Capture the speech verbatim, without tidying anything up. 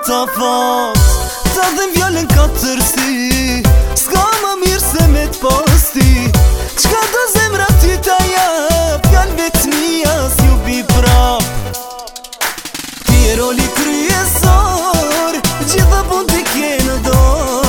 ta fat Ta dhe m'vjallën katërsi S'ka ma mirë se me t'pasti Qka do zemra ty ta jap Fjall vetëmia s'ju bi prap Ti e roli kryesor Gjitha pun t'i kje në dorë